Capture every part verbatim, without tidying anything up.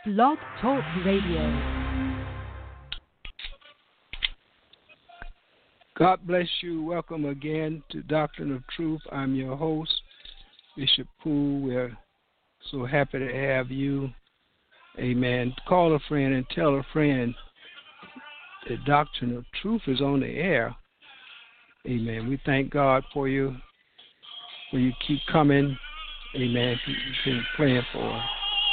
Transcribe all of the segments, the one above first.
Blog Talk Radio. God bless you. Welcome again to Doctrine of Truth. I'm your host, Bishop Poole. We're so happy to have you. Amen. Call a friend and tell a friend that Doctrine of Truth is on the air. Amen. We thank God for you, for you keep coming. Amen. You've been praying for us.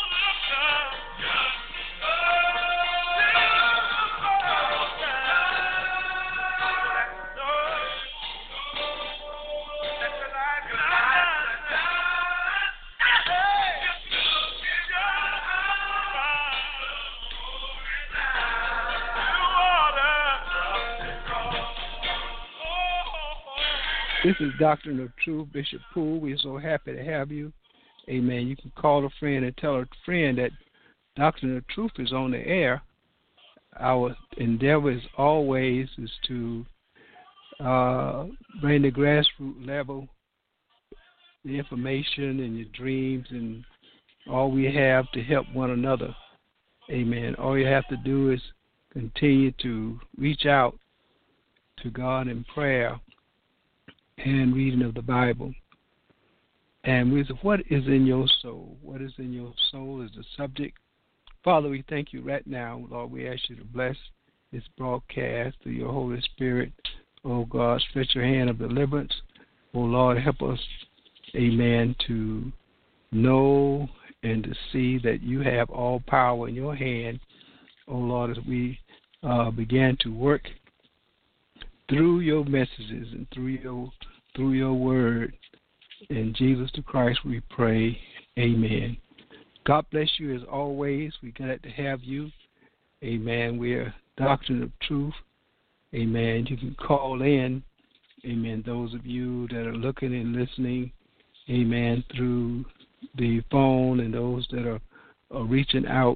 This is Doctrine of Truth, Bishop Poole. We're so happy to have you. Amen. You can call a friend and tell a friend that Doctrine of Truth is on the air. Our endeavor is always is to uh, bring the grassroots level, the information and your dreams and all we have to help one another. Amen. All you have to do is continue to reach out to God in prayer and reading of the Bible. And we say, what is in your soul? What is in your soul is the subject. Father, we thank you right now. Lord, we ask you to bless this broadcast through your Holy Spirit. Oh, God, stretch your hand of deliverance. Oh, Lord, help us, amen, to know and to see that you have all power in your hand. Oh, Lord, as we uh, began to work through your messages and through your through your word. In Jesus the Christ we pray. Amen. God bless you as always. We're glad to have you. Amen. We're Doctrine of Truth. Amen. You can call in. Amen. Those of you that are looking and listening. Amen. Through the phone and those that are, are reaching out.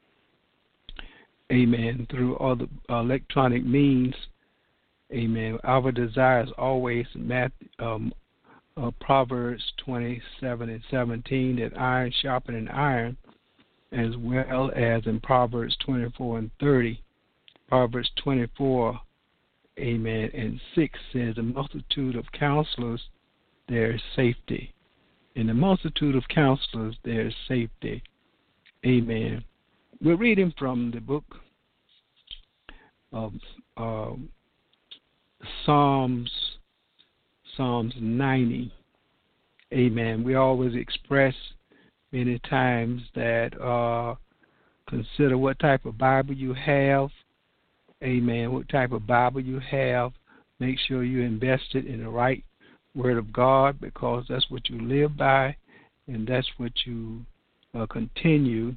Amen. Through all the electronic means. Amen. Our desire is always Matthew, um, uh, Proverbs twenty-seven and seventeen, that iron sharpening iron, as well as in Proverbs twenty-four and thirty. Proverbs twenty-four, amen, and six says, a multitude of counselors, there is safety. In the multitude of counselors, there is safety. Amen. We're reading from the book of um, Psalms, Psalms ninety. Amen. We always express many times that uh, consider what type of Bible you have. Amen. What type of Bible you have. Make sure you invest it in the right Word of God, because that's what you live by and that's what you uh, continue.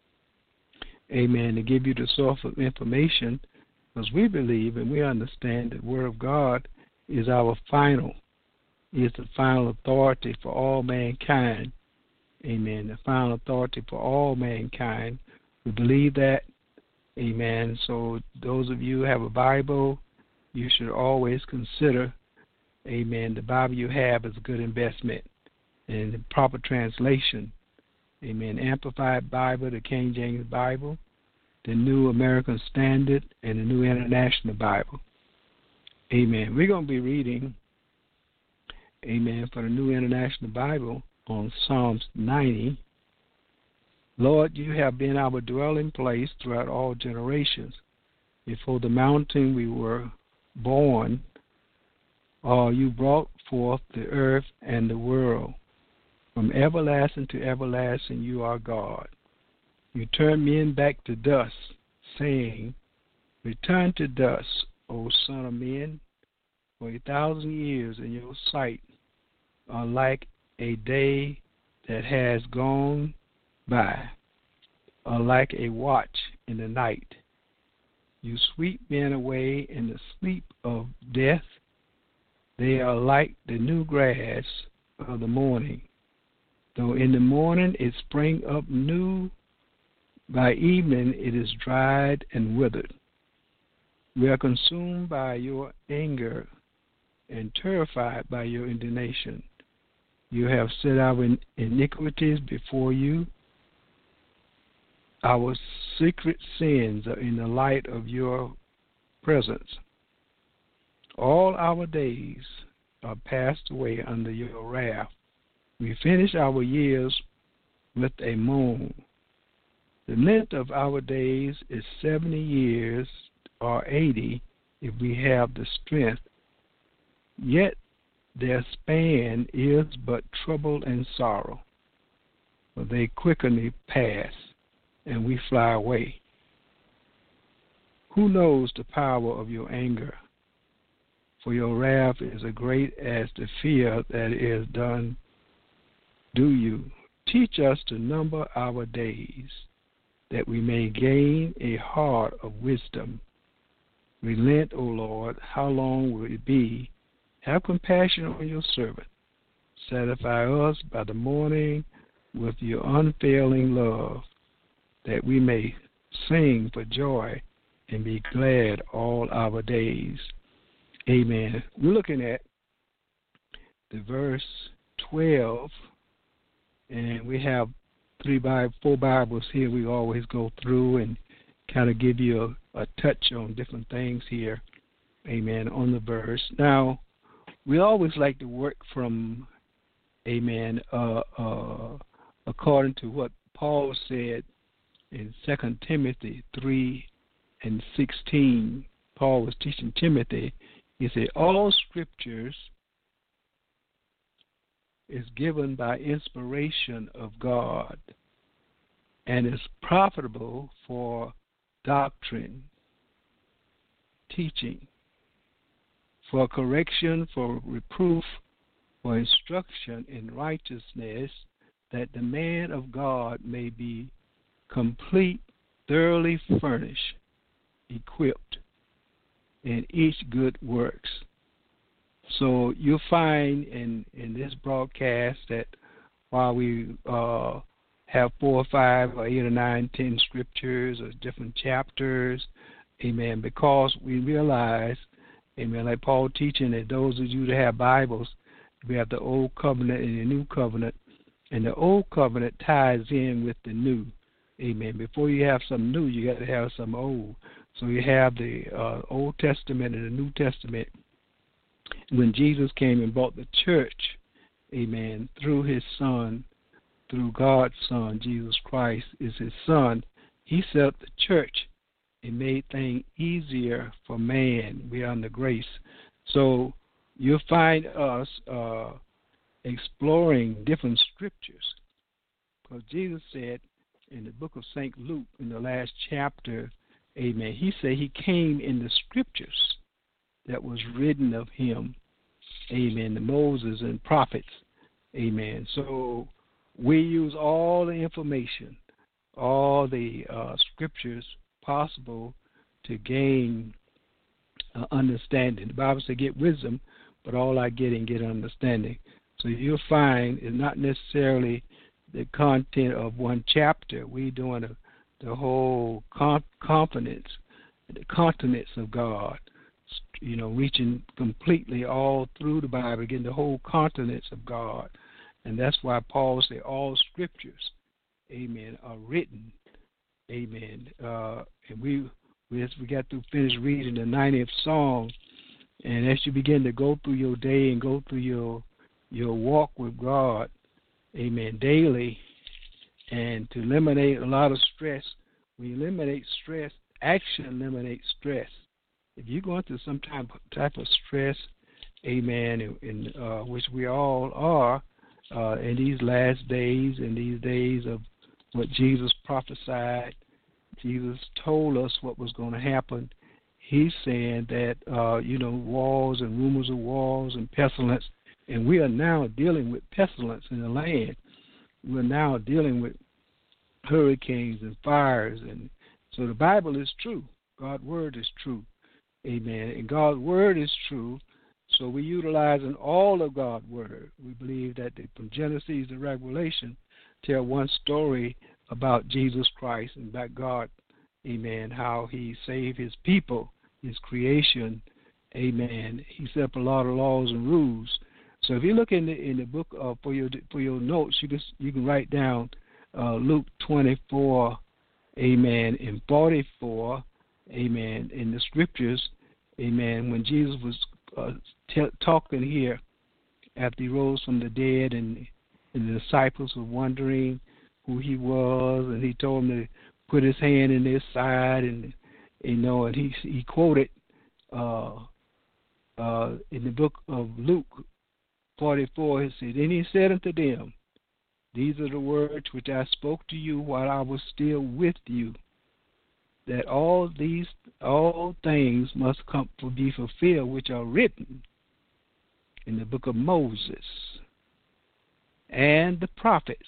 Amen. To give you the source of information. Because we believe and we understand that the Word of God is our final, is the final authority for all mankind. Amen. The final authority for all mankind. We believe that. Amen. So those of you who have a Bible, you should always consider, amen, the Bible you have is a good investment. And the proper translation. Amen. Amplified Bible, the King James Bible, the New American Standard, and the New International Bible. Amen. We're going to be reading, amen, for the New International Bible on Psalms ninety. Lord, you have been our dwelling place throughout all generations. Before the mountain we were born, uh, you brought forth the earth and the world. From everlasting to everlasting, you are God. You turn men back to dust, saying, return to dust, O son of men, for a thousand years in your sight are like a day that has gone by, are like a watch in the night. You sweep men away in the sleep of death. They are like the new grass of the morning. Though in the morning it spring up new, by evening it is dried and withered. We are consumed by your anger and terrified by your indignation. You have set our iniquities before you, Our secret sins are in the light of your presence. All our days are passed away under your wrath. We finish our years with a moan. The length of our days is seventy years or eighty if we have the strength. Yet their span is but trouble and sorrow. For they quickly pass, and we fly away. Who knows the power of your anger? For your wrath is as great as the fear that is done. Do you teach us to number our days, that we may gain a heart of wisdom? Relent, O Lord, how long will it be? Have compassion on your servant. Satisfy us by the morning with your unfailing love, that we may sing for joy and be glad all our days. Amen. We're looking at the verse twelve, and we have three Bible, four Bibles here we always go through and kind of give you a, a touch on different things here. Amen. On the verse. Now, we always like to work from, amen, uh, uh, according to what Paul said in Second Timothy three and sixteen. Paul was teaching Timothy. He said, all scriptures is given by inspiration of God and is profitable for doctrine, teaching, for correction, for reproof, for instruction in righteousness, that the man of God may be complete, thoroughly furnished, equipped in each good works. So you'll find in, in this broadcast that while we uh, have four or five or eight or nine, ten scriptures or different chapters, amen, because we realize, amen, like Paul teaching that those of you that have Bibles, we have the Old Covenant and the New Covenant, and the Old Covenant ties in with the New. Amen. Before you have some new, you got to have some old. So you have the uh, Old Testament and the New Testament. When Jesus came and bought the church, amen, through his Son, through God's Son, Jesus Christ is his Son, he set up the church and made things easier for man. We are under grace. So you'll find us uh, exploring different scriptures. Because Jesus said in the book of Saint Luke, in the last chapter, amen, he said he came in the scriptures that was written of him, amen, the Moses and prophets, amen. So we use all the information, all the uh, scriptures possible to gain uh, understanding. The Bible says get wisdom, but all I get and get understanding. So you'll find it's not necessarily the content of one chapter. We're doing a, the whole con- confidence, the continents of God, you know, reaching completely all through the Bible, getting the whole continents of God. And that's why Paul said all scriptures, amen, are written, amen. Uh, and we, we, as we got to finish reading the ninetieth Psalm, and as you begin to go through your day and go through your your walk with God, amen, daily, and to eliminate a lot of stress. We eliminate stress. Action eliminates stress. If you're going through some type type of stress, amen, in, in uh, which we all are uh, in these last days, in these days of what Jesus prophesied, Jesus told us what was going to happen. He's saying that, uh, you know, wars and rumors of wars and pestilence, and we are now dealing with pestilence in the land. We're now dealing with hurricanes and fires. And so the Bible is true. God's word is true. Amen. And God's word is true. So we're utilizing all of God's word. We believe that the, from Genesis to Revelation tell one story about Jesus Christ and about God. Amen. How he saved his people, his creation. Amen. He set up a lot of laws and rules. So if you look in the in the book uh, for your for your notes, you can you can write down uh, Luke twenty-four amen, in forty-four, amen, in the scriptures, amen, when Jesus was uh, t- talking here after he rose from the dead, and, and the disciples were wondering who he was, and he told them to put his hand in their side, and, you know, and he, he quoted uh, uh, in the book of Luke forty-four, he said, "Then he said unto them, These are the words which I spoke to you while I was still with you, that all these all things must come to be fulfilled which are written in the book of Moses and the prophets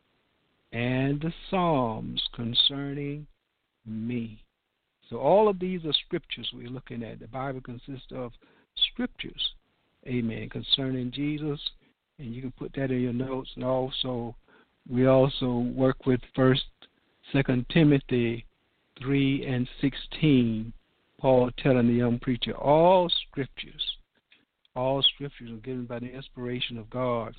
and the Psalms concerning me." So all of these are scriptures we're looking at. The Bible consists of scriptures, amen, concerning Jesus, and you can put that in your notes. And also, we also work with First, Second Timothy three and sixteen. Paul telling the young preacher, all scriptures, all scriptures are given by the inspiration of God,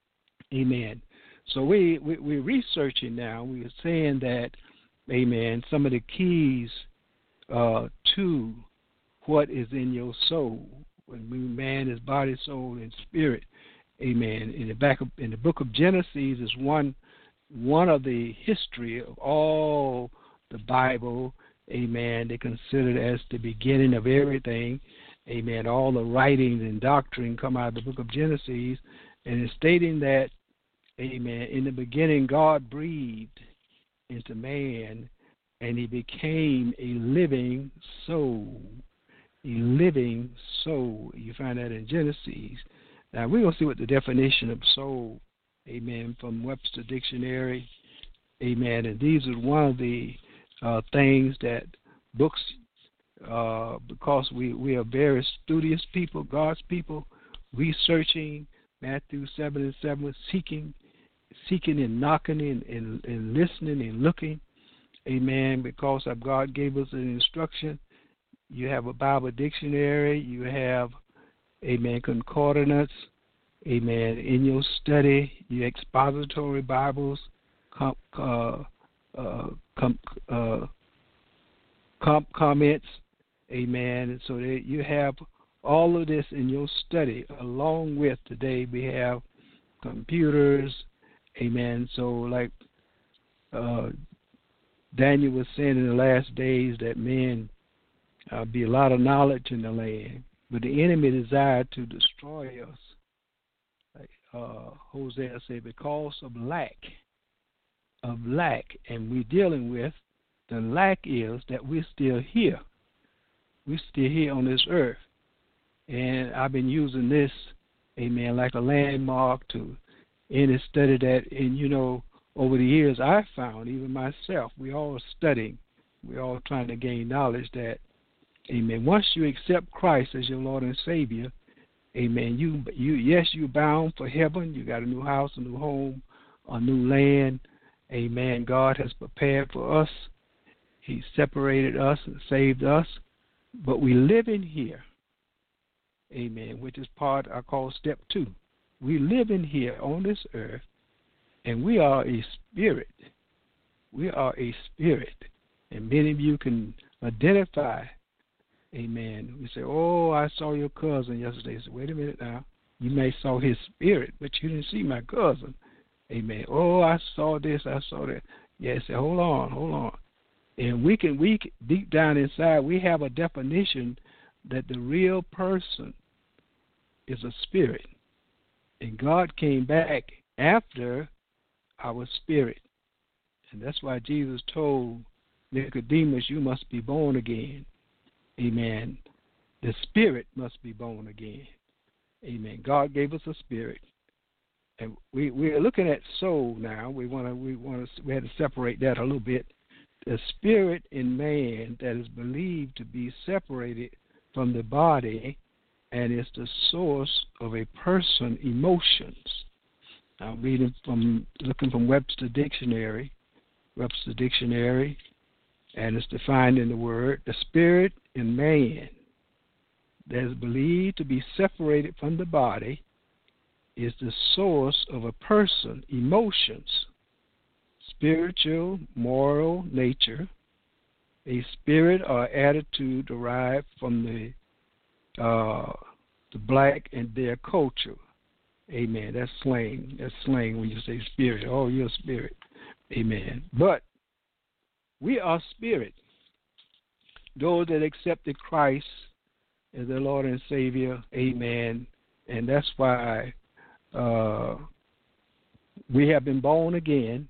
amen. So we, we we're researching now. We are saying that, amen, some of the keys uh, to what is in your soul. When we man is body, soul, and spirit, amen. In the back of, in the book of Genesis is one one of the history of all the Bible, amen. They consider it as the beginning of everything, amen. All the writings and doctrine come out of the book of Genesis, and it's stating that, amen, in the beginning God breathed into man, and he became a living soul. A living soul. You find that in Genesis. Now, we're going to see what the definition of soul, amen, from Webster Dictionary, amen. And these are one of the uh, things that books, uh, because we, we are very studious people, God's people, researching Matthew seven and seven, seeking, seeking and knocking and, and, and listening and looking, amen, because of God gave us an instruction. You have a Bible dictionary, you have, amen, concordance, amen, in your study, your expository Bibles, com, uh, uh, com, uh, com, comments, amen, and so that you have all of this in your study, along with today we have computers, amen, so like uh, Daniel was saying in the last days that men Uh, be a lot of knowledge in the land, but the enemy desired to destroy us. Like uh, Hosea said, because of lack, of lack, and we're dealing with the lack is that we're still here. We're still here on this earth, and I've been using this, amen, like a landmark to any study that, and you know, over the years I found, even myself, we all studying, we all trying to gain knowledge that, amen, once you accept Christ as your Lord and Savior, amen, you, you yes, you're bound for heaven. You got a new house, a new home, a new land. Amen. God has prepared for us. He separated us and saved us. But we live in here, amen, which is part I call step two. We live in here on this earth, and we are a spirit. We are a spirit. And many of you can identify, amen. We say, oh, I saw your cousin yesterday. So wait a minute now. You may saw his spirit, but you didn't see my cousin. Amen. Oh, I saw this, I saw that. Yeah, say, hold on, hold on. And we can, we can, deep down inside, we have a definition that the real person is a spirit. And God came back after our spirit. And that's why Jesus told Nicodemus, you must be born again. Amen. The spirit must be born again. Amen. God gave us a spirit, and we we are looking at soul now. We want to we want to we had to separate that a little bit. The spirit in man that is believed to be separated from the body, and is the source of a person's emotions. I'm reading from looking from Webster Dictionary, Webster Dictionary. And it's defined in the word, the spirit in man that is believed to be separated from the body is the source of a person's emotions, spiritual, moral nature, a spirit or attitude derived from the uh, the black and their culture. Amen. That's slang. That's slang when you say spirit. Oh, you're a spirit. Amen. But we are spirit. Those that accepted Christ as their Lord and Savior. Amen. And that's why uh, we have been born again.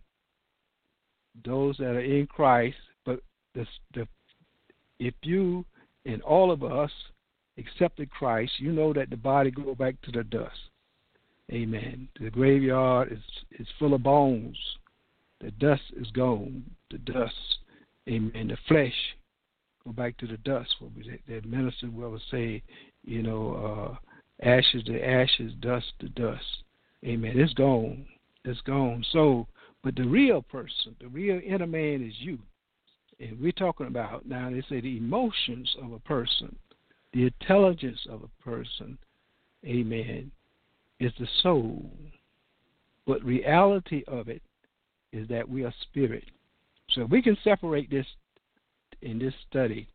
Those that are in Christ. But the, the, if you and all of us accepted Christ, you know that the body go back to the dust. Amen. The graveyard is, is full of bones. The dust is gone. The dust. Amen. The flesh go back to the dust. What was it? The minister will say, you know, uh, ashes to ashes, dust to dust. Amen. It's gone. It's gone. So, but the real person, the real inner man is you. And we're talking about, now they say the emotions of a person, the intelligence of a person, amen, is the soul. But reality of it is that we are spirit. So we can separate this in this study,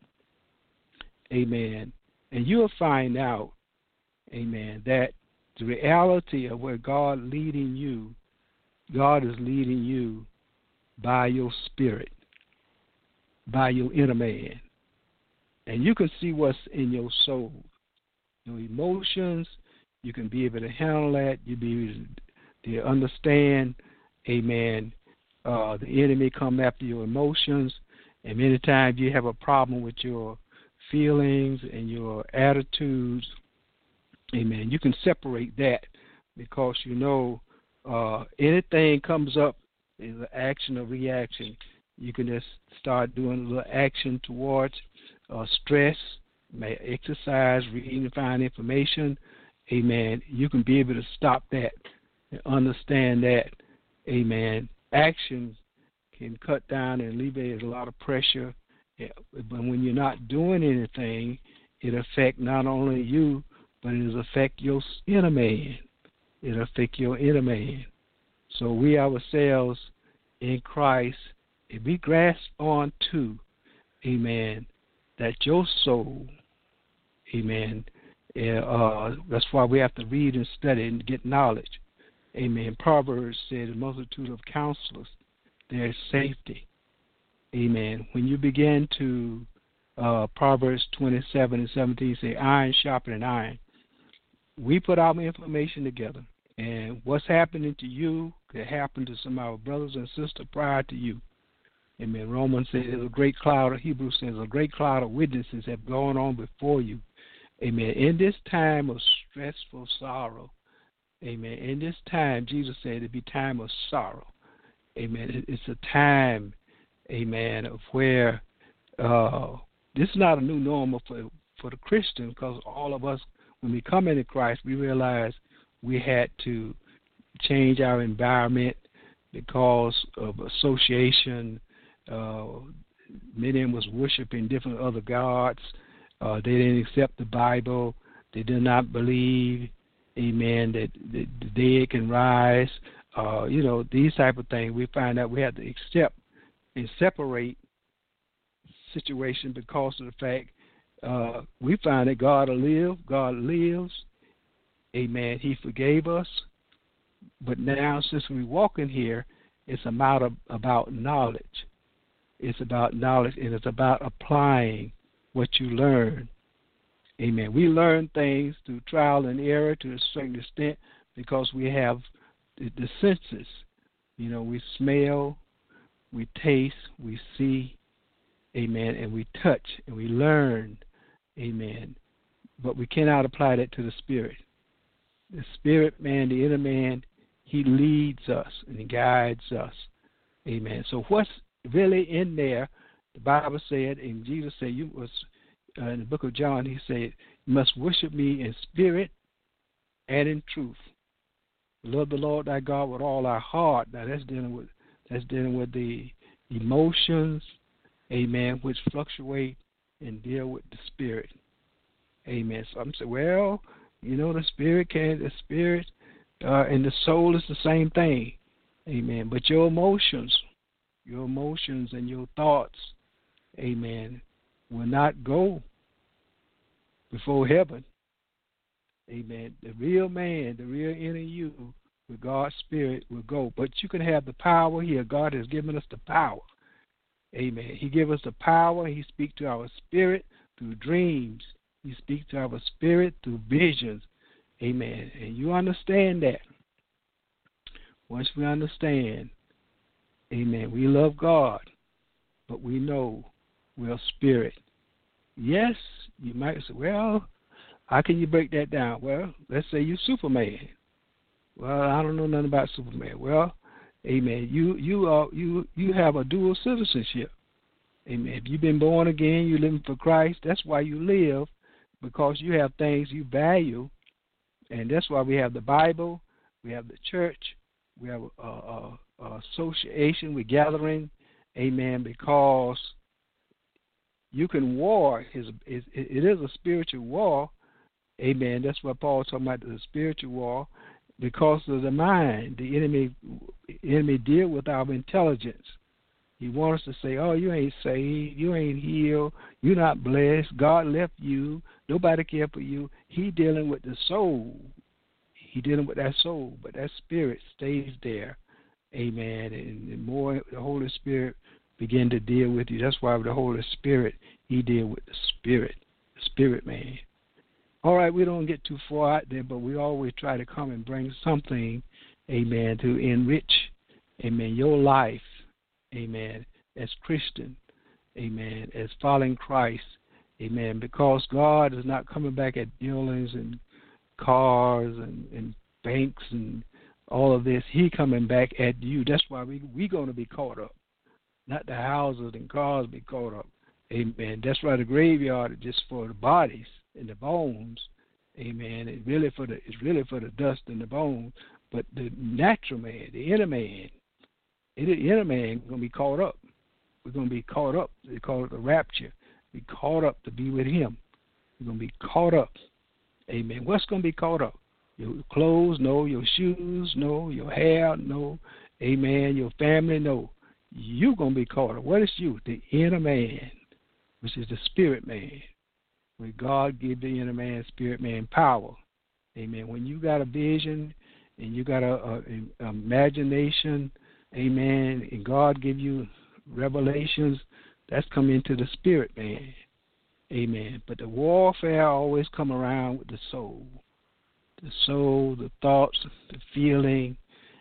amen, and you'll find out, amen, that the reality of where God leading you, God is leading you by your spirit, by your inner man. And you can see what's in your soul, your emotions. You can be able to handle that. You'll be able to understand, amen, uh, the enemy come after your emotions. And many times you have a problem with your feelings and your attitudes. Amen. You can separate that because you know uh, anything comes up is an action or reaction. You can just start doing a little action towards uh, stress, may exercise, reading, find information. Amen. You can be able to stop that and understand that. Amen. Actions can cut down and alleviate a lot of pressure. But when you're not doing anything, it affects not only you, but it affects your inner man. It affects your inner man. So we ourselves in Christ, if we grasp on to, amen, that your soul, amen, uh, that's why we have to read and study and get knowledge. Amen. Proverbs said, a multitude of counselors, there is safety. Amen. When you begin to, uh, Proverbs twenty-seven and seventeen say, iron sharpening iron. We put our information together, and what's happening to you could happen to some of our brothers and sisters prior to you. Amen. Romans says there's a great cloud, Hebrews says a great cloud of witnesses have gone on before you. Amen. In this time of stressful sorrow, amen, in this time, Jesus said it'd be time of sorrow. Amen. It's a time, amen, of where uh, this is not a new normal for, for the Christian, because all of us, when we come into Christ, we realize we had to change our environment because of association. Uh, many of them was worshiping different other gods. Uh, they didn't accept the Bible. They did not believe, amen, that the, the dead can rise. Uh, you know, these type of things. We find out we have to accept and separate situation because of the fact uh, we find that God will live. God lives. Amen. He forgave us. But now, since we walk in here, it's a matter about knowledge. It's about knowledge, and it's about applying what you learn. Amen. We learn things through trial and error to a certain extent because we have the, the senses. You know, we smell, we taste, we see, amen, and we touch, and we learn, amen. But we cannot apply that to the spirit. The spirit man, the inner man, he leads us and he guides us. Amen. So what's really in there, the Bible said, and Jesus said, you was uh, in the book of John, he said, you must worship me in spirit and in truth. Love the Lord thy God with all our heart. Now that's dealing with that's dealing with the emotions, amen, which fluctuate and deal with the spirit. Amen. So I'm saying, well, you know, the spirit can the spirit uh, and the soul is the same thing. Amen. But your emotions, your emotions and your thoughts, amen, will not go before heaven. Amen. The real man, the real inner you, with God's Spirit will go. But you can have the power here. God has given us the power. Amen. He gives us the power. He speaks to our spirit through dreams. He speaks to our spirit through visions. Amen. And you understand that. Once we understand, amen, we love God, but we know we're spirit. Yes, you might say, well, how can you break that down? Well, let's say you're Superman. Well, I don't know nothing about Superman. Well, amen, you you are you you have a dual citizenship. Amen. If you've been born again, you're living for Christ. That's why you live, because you have things you value, and that's why we have the Bible, we have the church, we have a, a, a association, we're gathering, amen, because you can war. It is a spiritual war, amen. That's what Paul's talking about, the spiritual war, because of the mind. The enemy, enemy deal with our intelligence. He wants us to say, oh, you ain't saved, you ain't healed, you're not blessed, God left you, nobody care for you. He dealing with the soul. He dealing with that soul, but that spirit stays there. Amen. And the more the Holy Spirit begin to deal with you, that's why the Holy Spirit, he deal with the spirit, the spirit man. All right, we don't get too far out there, but we always try to come and bring something, amen, to enrich, amen, your life, amen, as Christian, amen, as following Christ, amen, because God is not coming back at buildings and cars and, and banks and all of this. He coming back at you. That's why we we going to be caught up. Not the houses and cars be caught up. Amen. That's why the graveyard is just for the bodies and the bones. Amen. It's really for the it's really for the dust and the bones. But the natural man, the inner man, the inner man is going to be caught up. We're going to be caught up. They call it the rapture. Be caught up to be with him. We're going to be caught up. Amen. What's going to be caught up? Your clothes? No. Your shoes? No. Your hair? No. Amen. Your family? No. You're going to be caught up. What is you? The inner man, which is the spirit man. Where God give the inner man, spirit man, power. Amen. When you got a vision and you got a, a, a imagination, amen, and God give you revelations, that's coming into the spirit man. Amen. But the warfare always come around with the soul. The soul, the thoughts, the feeling.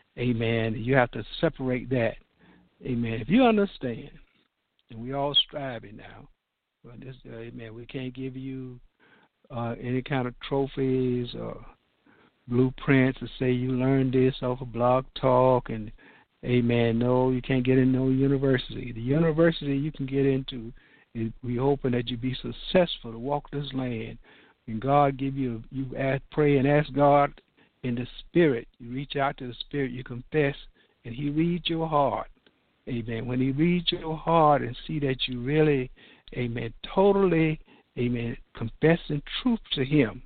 Amen. You have to separate that. Amen. If you understand, and we all striving now, well, this, uh, amen, we can't give you uh, any kind of trophies or blueprints to say you learned this off of Blog Talk and, amen, no, you can't get in no university. The university you can get into, we hoping that you be successful to walk this land. When God give you, you ask, pray and ask God in the spirit. You reach out to the spirit, you confess, and he reads your heart. Amen. When he reads your heart and see that you really, amen, totally, amen, confessing truth to him.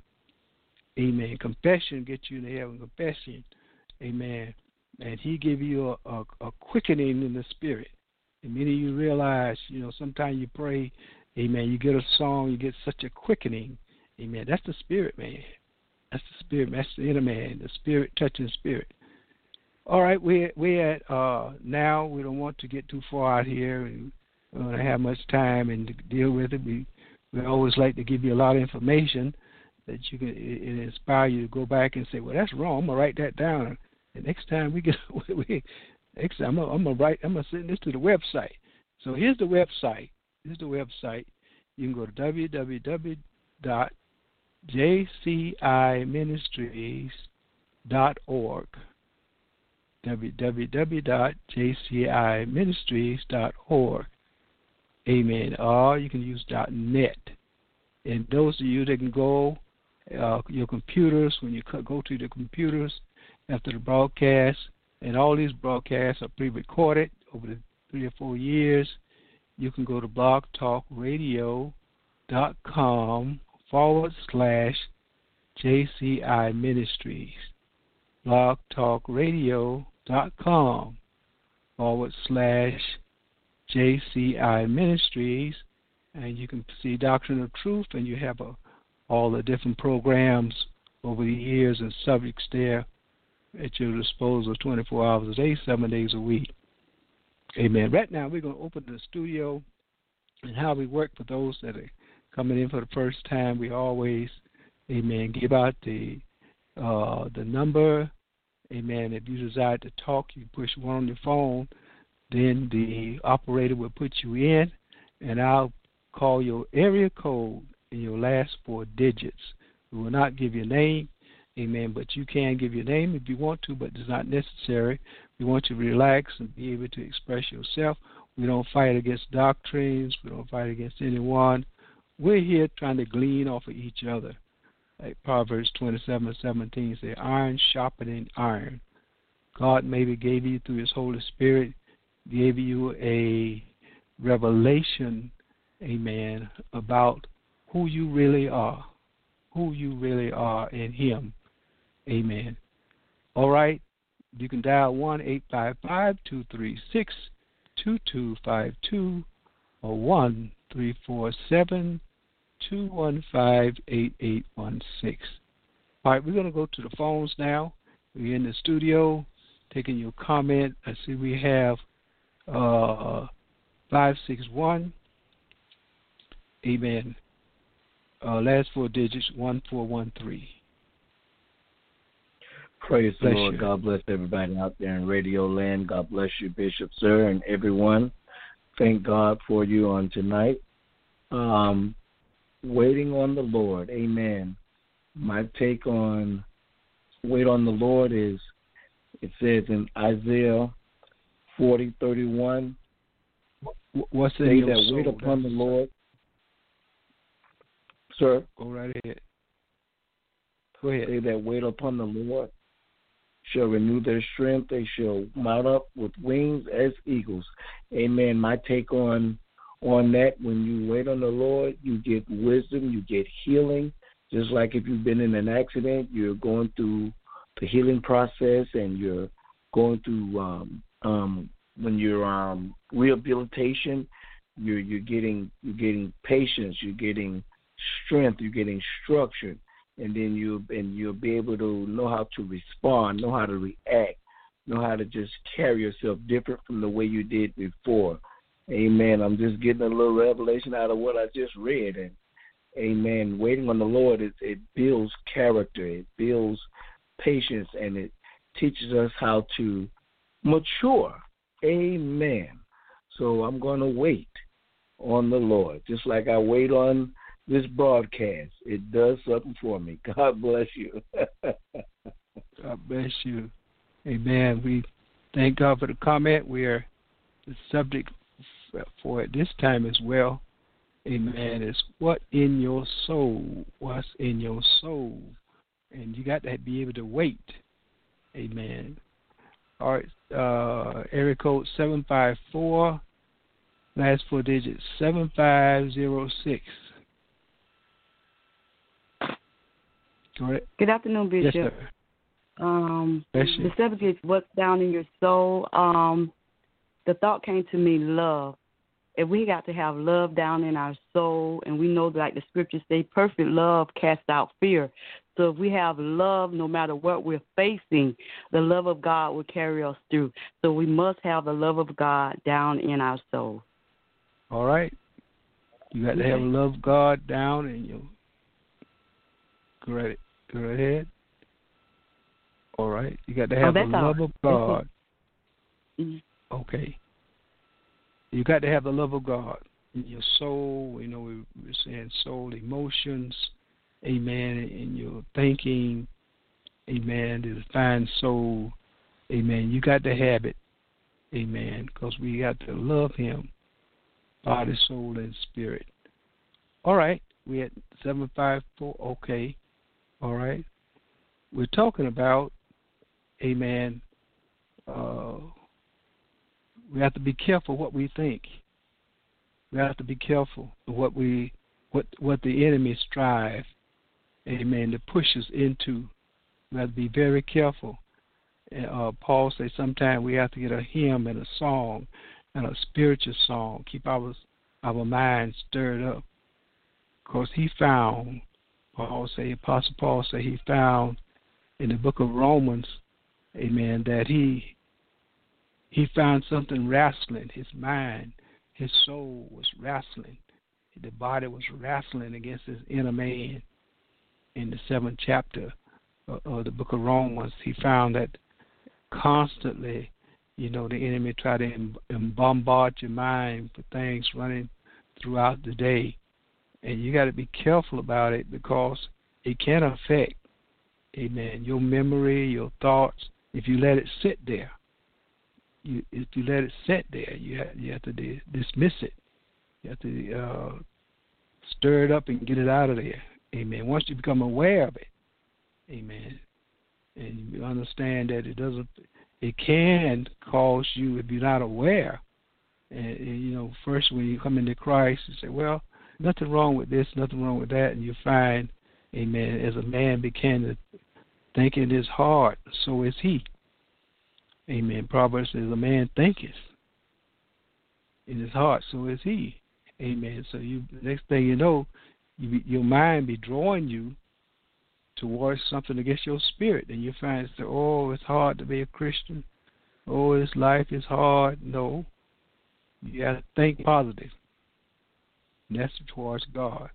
Amen. Confession gets you to heaven. Confession. Amen. And he give you a, a, a quickening in the spirit. And many of you realize, you know, sometimes you pray, amen, you get a song, you get such a quickening. Amen. That's the spirit, man. That's the spirit. That's the inner man, the spirit touching spirit. All right, we're, we're at uh, now, we don't want to get too far out here. And we don't have much time and to deal with it. We, we always like to give you a lot of information that you can it, it inspire you to go back and say, well, that's wrong. I'm going to write that down. And next time we get, we, next time I'm going to write, I'm going to send this to the website. So here's the website. Here's the website. You can go to w w w dot j c i ministries dot org. w w w dot j c i ministries dot org. Amen. Or you can use .net. And those of you that can go, uh, your computers, when you go to the computers after the broadcast, and all these broadcasts are pre-recorded over the three or four years, you can go to blogtalkradio.com forward slash JCI Ministries. blogtalkradio.com forward slash J C I Ministries, and you can see Doctrine of Truth, and you have a, all the different programs over the years and subjects there at your disposal twenty-four hours a day, seven days a week. Amen. Right now, we're going to open the studio, and how we work for those that are coming in for the first time. We always, amen, give out the uh, the number. Amen. If you desire to talk, you push one on your phone. Then the operator will put you in, and I'll call your area code and your last four digits. We will not give your name, amen, but you can give your name if you want to, but it's not necessary. We want you to relax and be able to express yourself. We don't fight against doctrines. We don't fight against anyone. We're here trying to glean off of each other. Like Proverbs twenty-seven seventeen says, iron sharpening iron. God maybe gave you through his Holy Spirit, gave you a revelation, amen, about who you really are, who you really are in him, amen. All right, you can dial one eight five five, two three six, two two five two or one three four seven, two one five, eight eight one six. All right, we're going to go to the phones now. We're in the studio taking your comment. I see we have Uh, five six one, amen. Uh, last four digits, one four one three. Praise bless the Lord. You. God bless everybody out there in Radio Land. God bless you, Bishop, sir, and everyone. Thank God for you on tonight. Um, waiting on the Lord, amen. My take on wait on the Lord is, it says in Isaiah forty thirty-one, what's in they your that soul? wait upon the Lord. Sir? Go right ahead. Go ahead. They that wait upon the Lord shall renew their strength. They shall mount up with wings as eagles. Amen. My take on on that, when you wait on the Lord, you get wisdom, you get healing. Just like if you've been in an accident, you're going through the healing process, and you're going through um, um, when you're um, rehabilitation, you're you're getting you're getting patience, you're getting strength, you're getting structure, and then you and you'll be able to know how to respond, know how to react, know how to just carry yourself different from the way you did before. Amen. I'm just getting a little revelation out of what I just read, and amen. Waiting on the Lord, it, it builds character, it builds patience, and it teaches us how to mature. Amen. So I'm going to wait on the Lord, just like I wait on this broadcast. It does something for me. God bless you. God bless you. Amen. We thank God for the comment. We are the subject for it this time as well. Amen. Is what in your soul? What's in your soul? And you got to be able to wait. Amen. All right. Uh, area code seven five four. Last four digits seven five zero six. Correct. Good afternoon, Bishop. Yes, sir. Um, Bless you. the subject is what's down in your soul. Um, the thought came to me, love. If we got to have love down in our soul, and we know that, like the scriptures say, perfect love casts out fear. So if we have love, no matter what we're facing, the love of God will carry us through. So we must have the love of God down in our soul. All right. You got to Okay. have the love of God down in you. Go right, go right ahead. All right. You got to have Oh, the that's love all. of God. Mm-hmm. Okay. You got to have the love of God in your soul. You know, we we're saying soul, emotions, amen, in your thinking, amen, the divine soul, amen. You got to have it, amen, because we got to love him, body, soul, and spirit. All right. We're at seven five four. Okay. All right. We're talking about, amen, uh, we have to be careful what we think. We have to be careful of what we, what what the enemy strive, amen, to push us into. We have to be very careful. Uh, Paul says sometimes we have to get a hymn and a song and a spiritual song. Keep our our minds stirred up, because he found, Paul say, Apostle Paul say he found in the book of Romans, amen, that he he found something wrestling. His mind, his soul was wrestling. The body was wrestling against his inner man. In the seventh chapter of, of the book of Romans, he found that constantly, you know, the enemy try to em- bombard your mind with things running throughout the day. And you got to be careful about it, because it can affect, amen, your memory, your thoughts, if you let it sit there. You, if you let it sit there, you have, you have to di- dismiss it. You have to uh, stir it up and get it out of there. Amen. Once you become aware of it, amen, and you understand that it doesn't, it can cause you, if you're not aware, and, and you know, first when you come into Christ, you say, well, nothing wrong with this, nothing wrong with that, and you find, amen, as a man began to think in his heart, so is he. Amen. Proverbs says, a man thinketh in his heart, so is he. Amen. So you, the next thing you know, you, your mind be drawing you towards something against your spirit, and you find, that, oh, it's hard to be a Christian. Oh, this life is hard. No. You got to think positive. And that's towards God.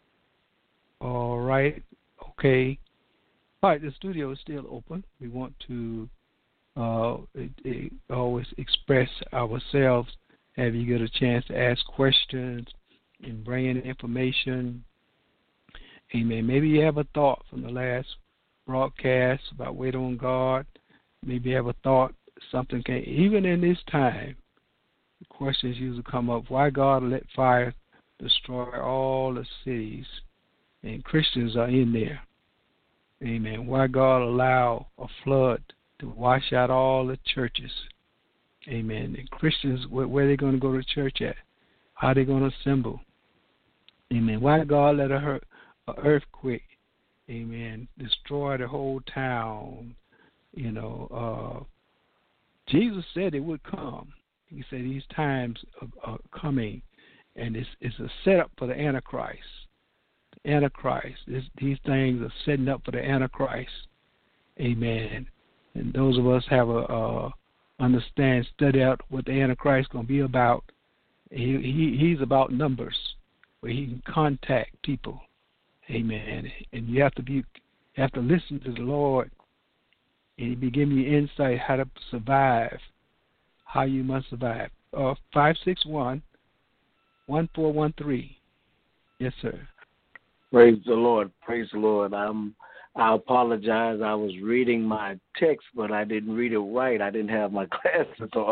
All right. Okay. All right, the studio is still open. We want to uh, it, it always express ourselves, have you get a chance to ask questions and bring in information. Amen. Maybe you have a thought from the last broadcast about wait on God. Maybe you have a thought, something can, even in this time, the questions usually come up, why God let fire destroy all the cities, and Christians are in there. Amen. Why God allow a flood to wash out all the churches. Amen. And Christians, where, where are they going to go to church at? How are they going to assemble? Amen. Why God let a, hurt, a earthquake, amen, destroy the whole town? You know, uh, Jesus said it would come. He said these times are, are coming, and it's, it's a setup for the Antichrist. The Antichrist. This, these things are setting up for the Antichrist. Amen. And those of us have a uh, understand, study out what the Antichrist is going to be about. He, he he's about numbers, where he can contact people. Amen. And you have to be, you have to listen to the Lord, and He be giving you insight how to survive, how you must survive. Uh, five six one one four one three. Yes, sir. Praise the Lord. Praise the Lord. I'm. I apologize. I was reading my text, but I didn't read it right. I didn't have my glasses on.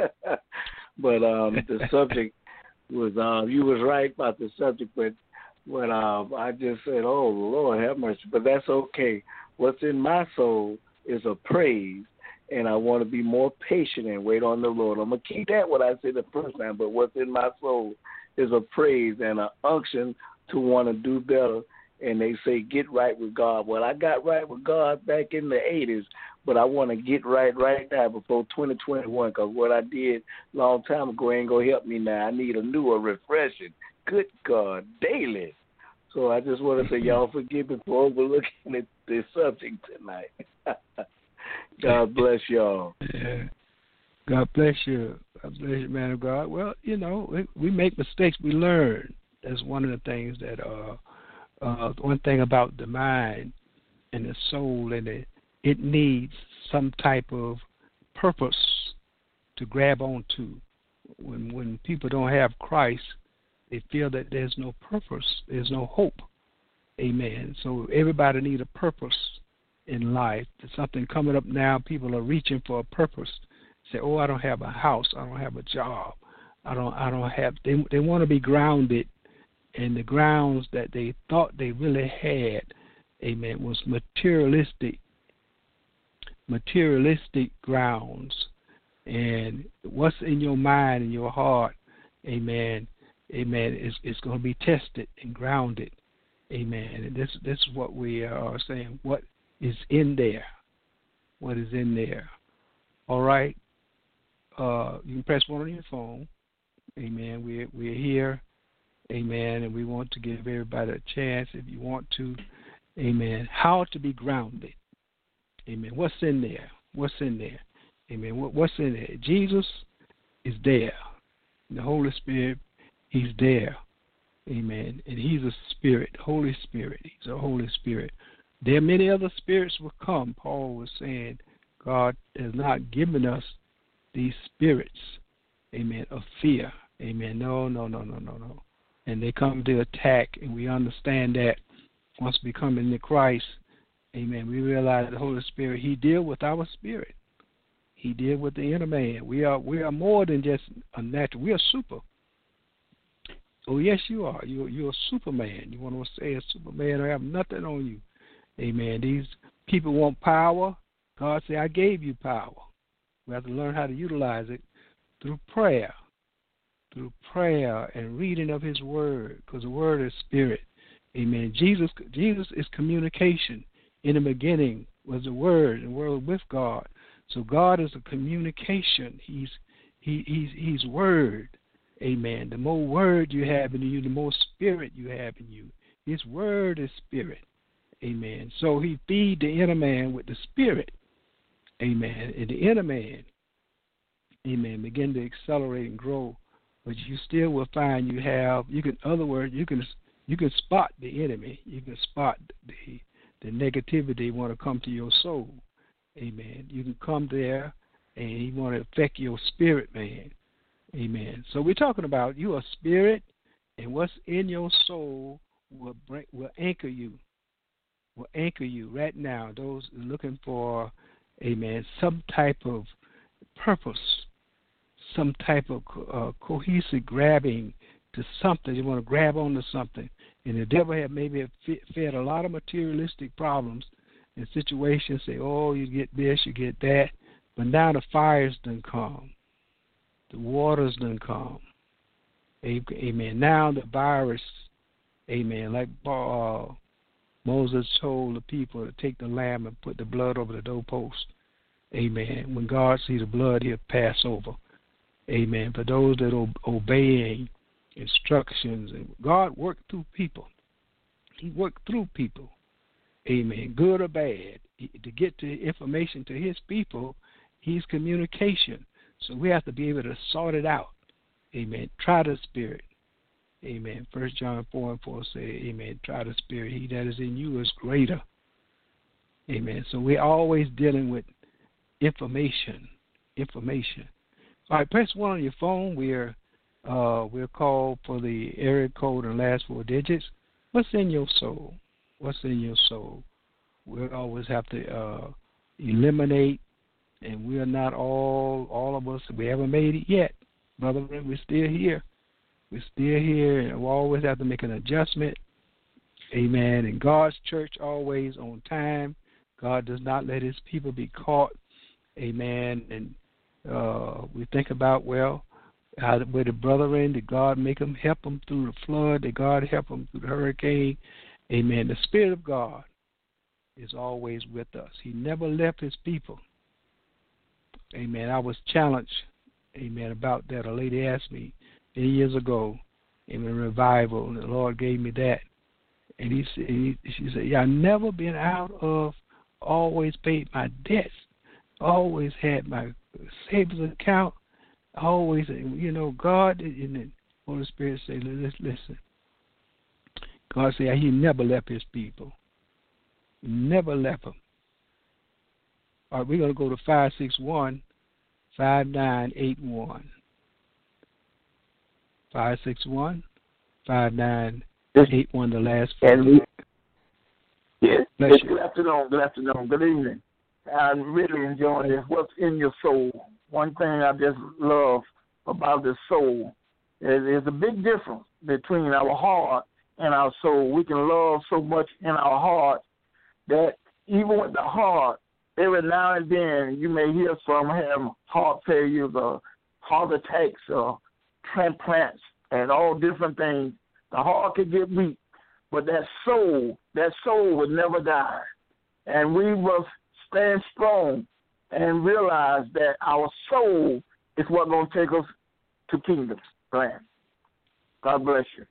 But um, the subject was, uh, you was right about the subject, but when uh, I just said, oh, Lord, have mercy. But that's okay. What's in my soul is a praise, and I want to be more patient and wait on the Lord. I'm going to keep that what I said the first time, but what's in my soul is a praise and an unction to want to do better. And they say, get right with God. Well, I got right with God back in the eighties, but I want to get right right now before twenty twenty-one, because what I did a long time ago ain't going to help me now. I need a new, a refreshing, good God, daily. So I just want to say, y'all forgive me for overlooking this, this subject tonight. God bless y'all. Yeah. God bless you. God bless you, man of God. Well, you know, we, we make mistakes. We learn. That's one of the things that uh, – Uh, one thing about the mind and the soul, and it, it needs some type of purpose to grab onto. When when people don't have Christ, they feel that there's no purpose, there's no hope. Amen. So everybody needs a purpose in life. There's something coming up now. People are reaching for a purpose. Say, oh, I don't have a house, I don't have a job, I don't I don't have. They they want to be grounded. And the grounds that they thought they really had, amen, was materialistic, materialistic grounds. And what's in your mind and your heart, amen, amen, is, is going to be tested and grounded, amen. And this, this is what we are saying, what is in there, what is in there. All right? uh, you can press one on your phone. Amen. We're, we're here. Amen. And we want to give everybody a chance if you want to. Amen. How to be grounded. Amen. What's in there? What's in there? Amen. What, what's in there? Jesus is there. The Holy Spirit, He's there. Amen. And He's a spirit, Holy Spirit. He's a Holy Spirit. There are many other spirits will come. Paul was saying God has not given us these spirits, amen, of fear. Amen. No, no, no, no, no, no. And they come to attack, and we understand that once we come into Christ, amen, we realize the Holy Spirit, He deals with our spirit. He deals with the inner man. We are we are more than just a natural. We are super. Oh, yes, you are. You're, you're a Superman. You want to say a Superman, I have nothing on you. Amen. These people want power. God said, I gave you power. We have to learn how to utilize it through prayer, through prayer and reading of His Word, because the Word is spirit. Amen. Jesus Jesus is communication. In the beginning was the Word, and the Word with God. So God is a communication. He's he, he's He's Word. Amen. The more Word you have in you, the more Spirit you have in you. His Word is Spirit. Amen. So He feed the inner man with the Spirit. Amen. And the inner man, amen, begin to accelerate and grow. But you still will find you have, you can, in other words, you can you can spot the enemy. You can spot the the negativity want to come to your soul. Amen. You can come there and he want to affect your spirit, man. Amen. So we're talking about you are spirit, and what's in your soul will bring, will anchor you. Will anchor you right now. Those looking for, amen, some type of purpose, some type of uh, cohesive grabbing to something. You want to grab onto something. And the devil had maybe fed a lot of materialistic problems and situations. Say, oh, you get this, you get that. But now the fires done come. The waters done come. Amen. Now the virus, amen, like uh, Moses told the people to take the lamb and put the blood over the doorpost. Amen. When God sees the blood, He'll pass over. Amen. For those that are obeying instructions, and God worked through people. He worked through people. Amen. Good or bad. To get the information to His people, He's communication. So we have to be able to sort it out. Amen. Try the Spirit. Amen. First John four and four say, amen, try the Spirit. He that is in you is greater. Amen. So we're always dealing with information. Information. All right, press one on your phone. We're uh, we're called for the area code and last four digits. What's in your soul? What's in your soul? We'll always have to uh, eliminate, and we're not all, all of us, we haven't made it yet. Brother, we're still here. We're still here, and we always have to make an adjustment. Amen. And God's church always on time. God does not let His people be caught. Amen. And uh, we think about, well, how with the brethren, did God make them, help them through the flood? Did God help them through the hurricane? Amen. The Spirit of God is always with us. He never left His people. Amen. I was challenged, amen, about that. A lady asked me many years ago in a revival, and the Lord gave me that. And he said, he, she said, yeah, I've never been out of, always paid my debts, always had my savings account, always, you know, God, and the Holy Spirit said, listen. God said He never left His people. Never left them. All right, we're going to go to five six one, five nine eight one. five six one, five nine eight one, the last four. And yes, Bless yes you. good afternoon, good afternoon, good evening. I'm really enjoying this. What's in your soul? One thing I just love about the soul is there's a big difference between our heart and our soul. We can love so much in our heart that even with the heart, every now and then you may hear some have heart failures or heart attacks or transplants and all different things. The heart could get weak, but that soul, that soul would never die. And we must stand strong and realize that our soul It's what's going to take us to kingdom plan. God bless you.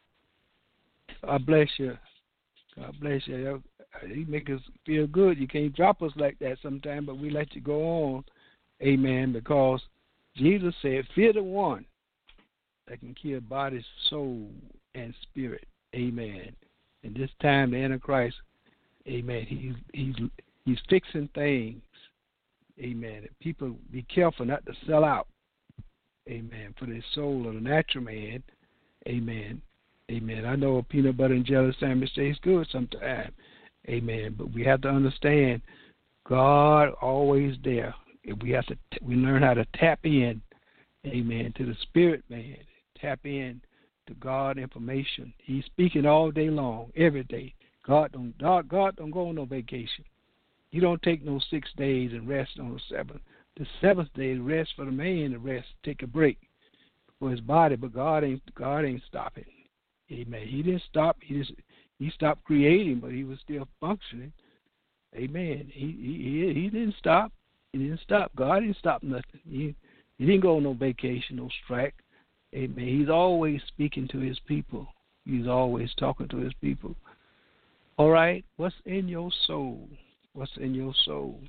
God bless you. God bless you. You make us feel good. You can't drop us like that sometimes, but we let you go on. Amen. Because Jesus said, fear the one that can kill body, soul, and spirit. Amen. And this time, the Antichrist, amen, he's, he's, he's fixing things. Amen. And people be careful not to sell out. Amen. For their soul of the natural man. Amen. Amen. I know a peanut butter and jelly sandwich tastes good sometimes. Amen. But we have to understand God always there. If we have to, we learn how to tap in, amen, to the spirit man. Tap in to God information. He's speaking all day long, every day. God don't, God, God don't go on no vacation. You don't take no six days and rest on the seventh. The seventh day is rest for the man to rest, take a break for his body. But God ain't, God ain't stopping. Amen. He didn't stop. He just, he stopped creating, but he was still functioning. Amen. He he he didn't stop. He didn't stop. God didn't stop nothing. He he didn't go on no vacation, no strike. Amen. He's always speaking to his people. He's always talking to his people. All right. What's in your soul? What's in your soul?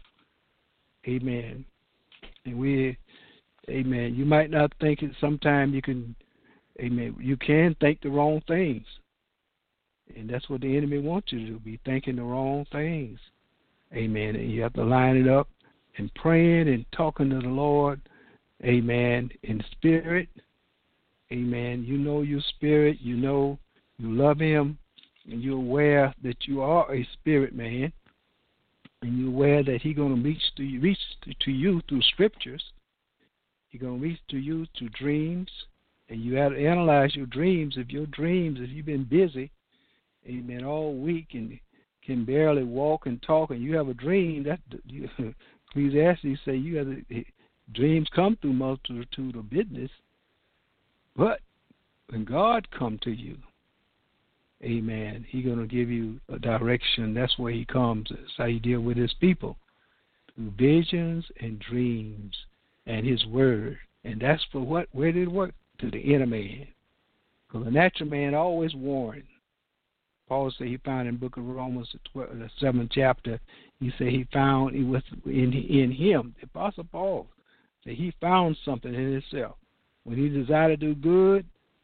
Amen. And we, amen. You might not think it. Sometimes you can, amen. You can think the wrong things. And that's what the enemy wants you to do, be thinking the wrong things. Amen. And you have to line it up and praying and talking to the Lord. Amen. In spirit. Amen. You know your spirit. You know you love him. And you're aware that you are a spirit man. And you're aware that he's going to reach to you, reach to you through scriptures. He's going to reach to you through dreams. And you have to analyze your dreams. If your dreams, if you've been busy, amen, all week and can barely walk and talk, and you have a dream, that you, Ecclesiastes say you have the, dreams come through multitude of business, but when God come to you, amen, he's going to give you a direction. That's where he comes. That's how he deal with his people, through visions and dreams and his word. And that's for what? Where did it work? To the inner man. Because the natural man always warned. Paul said he found in the book of Romans, the, twelfth, the seventh chapter, he said he found it was in in him, the Apostle Paul, that he found something in himself. When he desired to do good,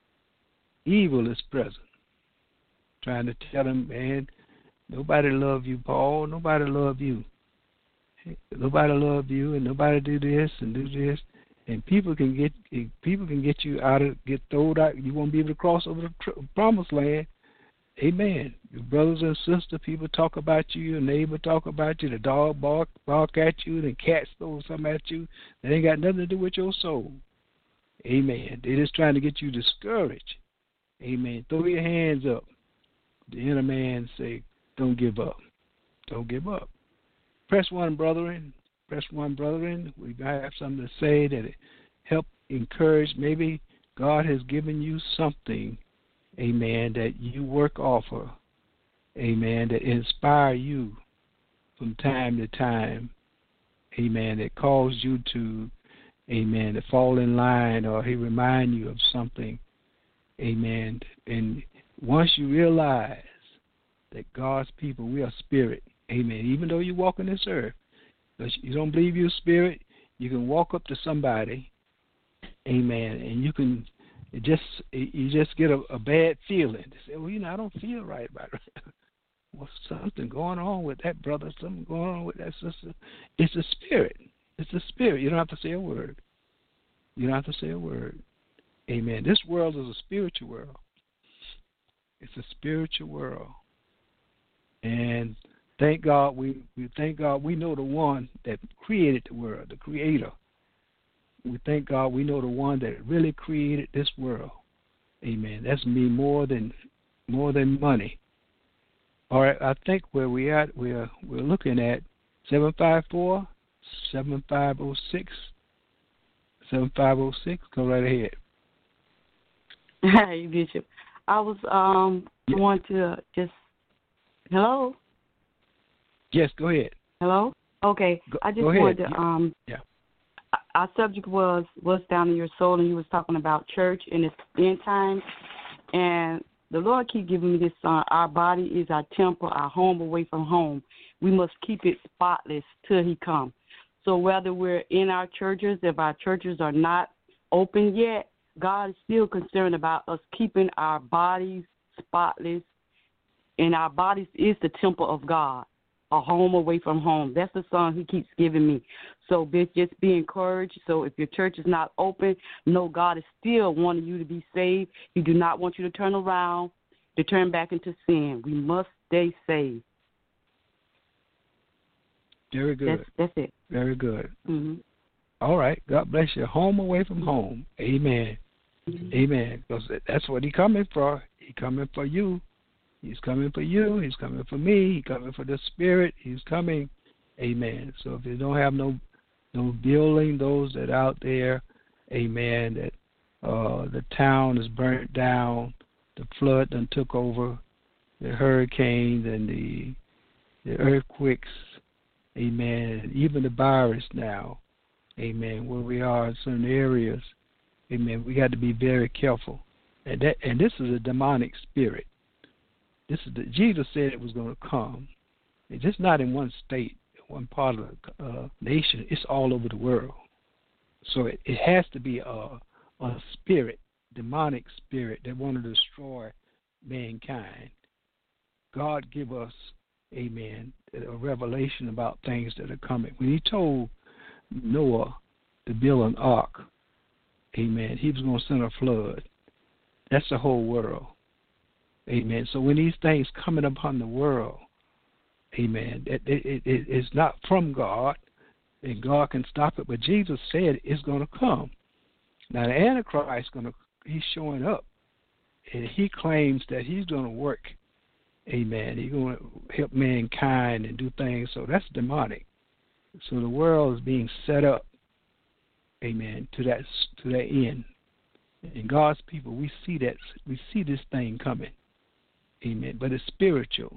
evil is present. Trying to tell him, man, nobody love you, Paul. Nobody love you. Nobody love you, and nobody do this and do this. And people can get people can get you out of get thrown out. You won't be able to cross over the tr- promised land. Amen. Your brothers and sisters, people talk about you. Your neighbor talk about you. The dog bark bark at you. The cats throw something at you. That ain't got nothing to do with your soul. Amen. They're just trying to get you discouraged. Amen. Throw your hands up. The inner man say, don't give up. Don't give up. Press one, brethren. Press one, brethren. We have something to say that it help encourage. Maybe God has given you something, amen, that you work off of, amen, that inspire you from time to time, amen, that calls you to, amen, to fall in line, or he remind you of something, amen. And once you realize that God's people, we are spirit, amen, even though you walk on this earth, but you don't believe you're spirit, you can walk up to somebody, amen, and you can it just you just get a, a bad feeling. They say, well, you know, I don't feel right about it. Well, something going on with that brother, something going on with that sister. It's a spirit. It's a spirit. You don't have to say a word. You don't have to say a word. Amen. This world is a spiritual world. It's a spiritual world. And thank God we, we thank God we know the one that created the world, the creator. We thank God we know the one that really created this world. Amen. That's me more than more than money. All right, I think where we at we're we're looking at seven five four, seven five oh six, seven five oh six. Go right ahead. Hey, Bishop. I was um yeah. want to just hello. Yes, go ahead. Hello. Okay, go, I just go wanted ahead. to um yeah. our subject was what's down in your soul, and you was talking about church and its end times. And the Lord keep giving me this song. Our body is our temple, our home away from home. We must keep it spotless till He comes. So whether we're in our churches, if our churches are not open yet, God is still concerned about us keeping our bodies spotless. And our bodies is the temple of God, a home away from home. That's the song He keeps giving me. So just be encouraged. So if your church is not open, know God is still wanting you to be saved. He do not want you to turn around, to turn back into sin. We must stay saved. Very good. That's, that's it. Very good. Mm-hmm. All right. God bless you. Home away from home. Amen. Mm-hmm. Amen. Because that's what He coming for. He coming for you. He's coming for you. He's coming for me. He's coming for the Spirit. He's coming. Amen. So if you don't have no no building, those that out there, amen, that uh, the town is burnt down, the flood done took over, the hurricanes and the the earthquakes, amen, and even the virus now, amen, where we are in certain areas, amen, we got to be very careful. And that and this is a demonic spirit. This is the, Jesus said it was going to come. It's just not in one state, one part of the uh, nation. It's all over the world. So it, it has to be a, a spirit, demonic spirit that want to destroy mankind. God give us, amen, a revelation about things that are coming. When He told Noah to build an ark, amen, He was going to send a flood. That's the whole world. Amen. So when these things coming upon the world, amen, it, it, it, it's not from God, and God can stop it. But Jesus said it's going to come. Now the Antichrist is going to, he's showing up, and he claims that he's going to work. Amen. He's going to help mankind and do things. So that's demonic. So the world is being set up, amen, to that to that end. And God's people, we see that we see this thing coming. Amen. But it's spiritual.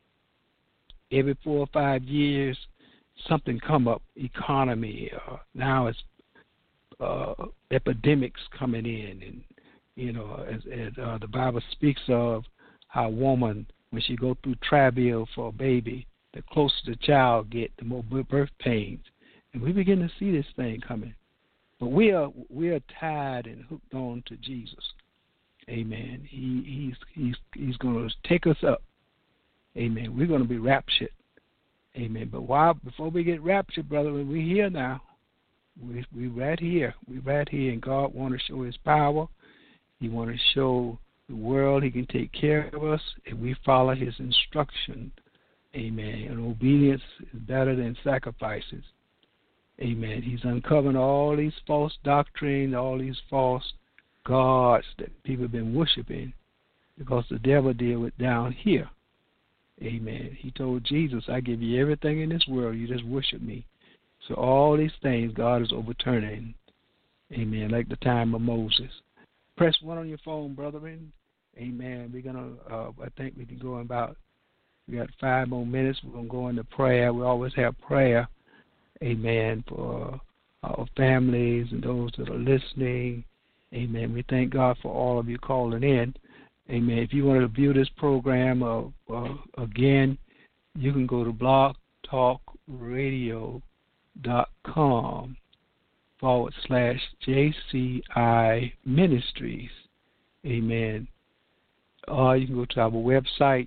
Every four or five years, something come up. Economy. Uh, now it's uh, epidemics coming in, and you know, as, as uh, the Bible speaks of how a woman, when she go through travail for a baby, the closer the child get, the more birth pains, and we begin to see this thing coming. But we are we are tied and hooked on to Jesus. Amen. He he's he's he's going to take us up. Amen. We're going to be raptured. Amen. But while before we get raptured, brother, we're here now. We we right here. We right here, and God want to show His power. He want to show the world He can take care of us if we follow His instruction. Amen. And obedience is better than sacrifices. Amen. He's uncovering all these false doctrines, all these false gods that people have been worshiping, because the devil deal with down here. Amen. He told Jesus, I give you everything in this world, you just worship me. So all these things God is overturning. Amen. Like the time of Moses. Press one on your phone, brethren. Amen. We're gonna uh, I think we can go in about, we got five more minutes. We're gonna go into prayer. We always have prayer. Amen. For our families and those that are listening. Amen. We thank God for all of you calling in. Amen. If you want to view this program uh, uh, again, you can go to blog talk radio dot com forward slash J C I Ministries. Amen. Or you can go to our website,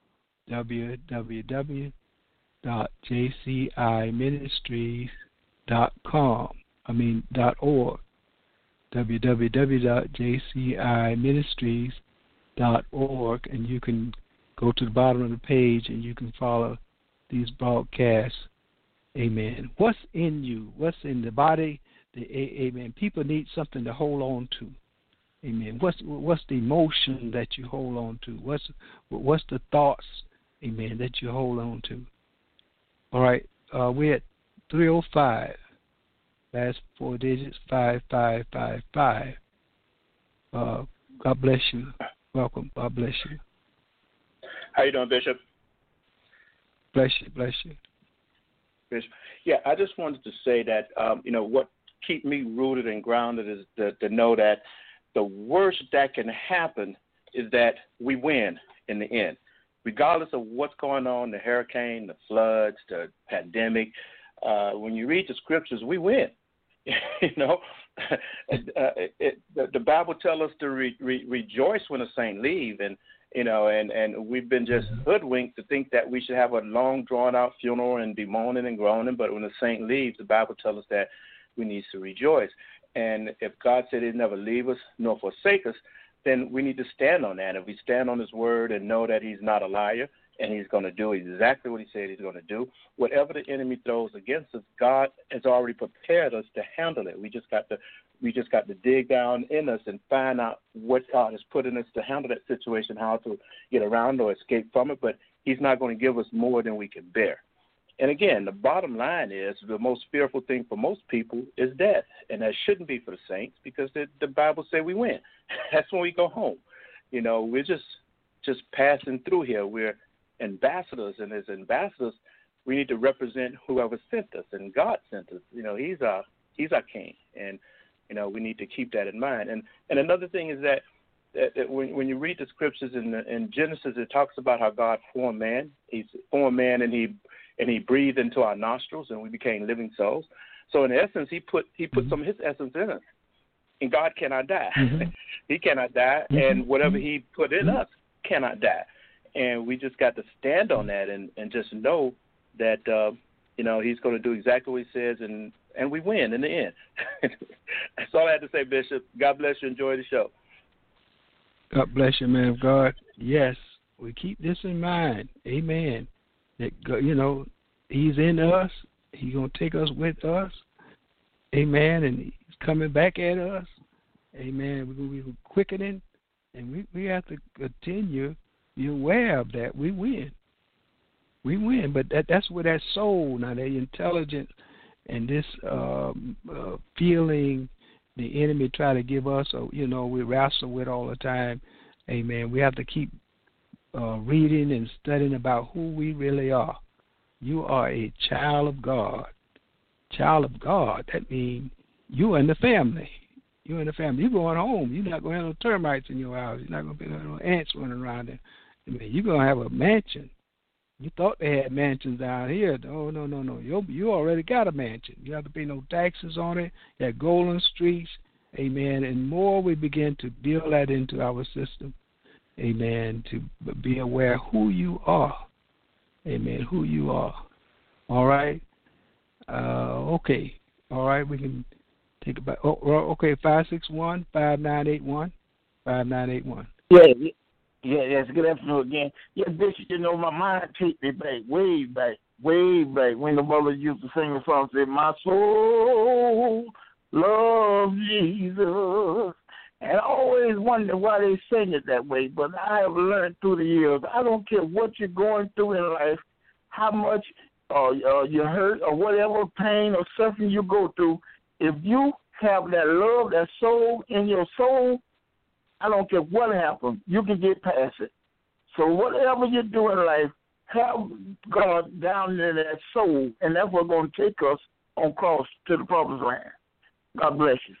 w w w dot j c i ministries dot com. I mean, dot org. w w w dot j c i ministries dot org, and you can go to the bottom of the page and you can follow these broadcasts. Amen. What's in you? What's in the body? The, amen. People need something to hold on to. Amen. What's what's the emotion that you hold on to? What's what's the thoughts, amen, that you hold on to? All right. Uh, we're at three oh five. Last four digits, five five five five. Uh, God bless you. Welcome. God bless you. How you doing, Bishop? Bless you. Bless you. Bishop. Yeah, I just wanted to say that um, you know what keep me rooted and grounded is to, to know that the worst that can happen is that we win in the end. Regardless of what's going on, the hurricane, the floods, the pandemic, uh, when you read the scriptures, we win. you know, uh, it, it, the, the Bible tells us to re, re, rejoice when a saint leave, and you know, and, and we've been just hoodwinked to think that we should have a long, drawn-out funeral and be moaning and groaning. But when a saint leaves, the Bible tells us that we need to rejoice. And if God said He'd never leave us nor forsake us, then we need to stand on that. If we stand on His word and know that He's not a liar and He's going to do exactly what He said He's going to do, whatever the enemy throws against us, God has already prepared us to handle it. We just got to we just got to dig down in us and find out what God has put in us to handle that situation, how to get around or escape from it. But He's not going to give us more than we can bear. And again, the bottom line is the most fearful thing for most people is death, and that shouldn't be for the saints because the, the Bible says we win. That's when we go home. You know, we're just just passing through here. We're ambassadors, and as ambassadors, we need to represent whoever sent us, and God sent us. You know, He's our He's our King, and you know we need to keep that in mind. And and another thing is that, that, that when when you read the scriptures in, the, in Genesis, it talks about how God formed man. He formed man, and he and he breathed into our nostrils, and we became living souls. So in essence, he put he put mm-hmm. some of His essence in us, and God cannot die. Mm-hmm. He cannot die, mm-hmm. and whatever He put in mm-hmm. us cannot die. And we just got to stand on that and, and just know that uh, you know He's going to do exactly what He says, and, and we win in the end. That's all I had to say, Bishop. God bless you. Enjoy the show. God bless you, man of God. Yes, we keep this in mind. Amen. That, you know, He's in us. He's going to take us with us. Amen. And He's coming back at us. Amen. We're going to be quickening. And we, we have to continue to be aware of that. We win. We win. But that that's where that soul, now that intelligence and this um, uh, feeling the enemy try to give us, or, you know, we wrestle with all the time. Amen. We have to keep Uh, reading and studying about who we really are. You are a child of God. Child of God, that means you're in the family. You're in the family. You're going home. You're not going to have no termites in your house. You're not going to be no ants running around there. I mean, you're going to have a mansion. You thought they had mansions down here. Oh, no, no, no. You you already got a mansion. You have to pay no taxes on it. You have golden streets. Amen. And more we begin to build that into our system. Amen, to be aware who you are. Amen, who you are. All right? Uh, okay. All right, we can take it back. Oh, okay, five six one, five nine eight one. five nine eight one. Yeah, yeah, yes, good afternoon again. Yeah, Bishop, you know, my mind take me back, way back, way back, when the mother used to sing a song, say, my soul loves Jesus. And I always wonder why they sing it that way, but I have learned through the years, I don't care what you're going through in life, how much uh, uh, you're hurt or whatever pain or suffering you go through, if you have that love, that soul in your soul, I don't care what happens, you can get past it. So whatever you do in life, have God down in that soul, and that's what's going to take us on cross to the promised land. God bless you.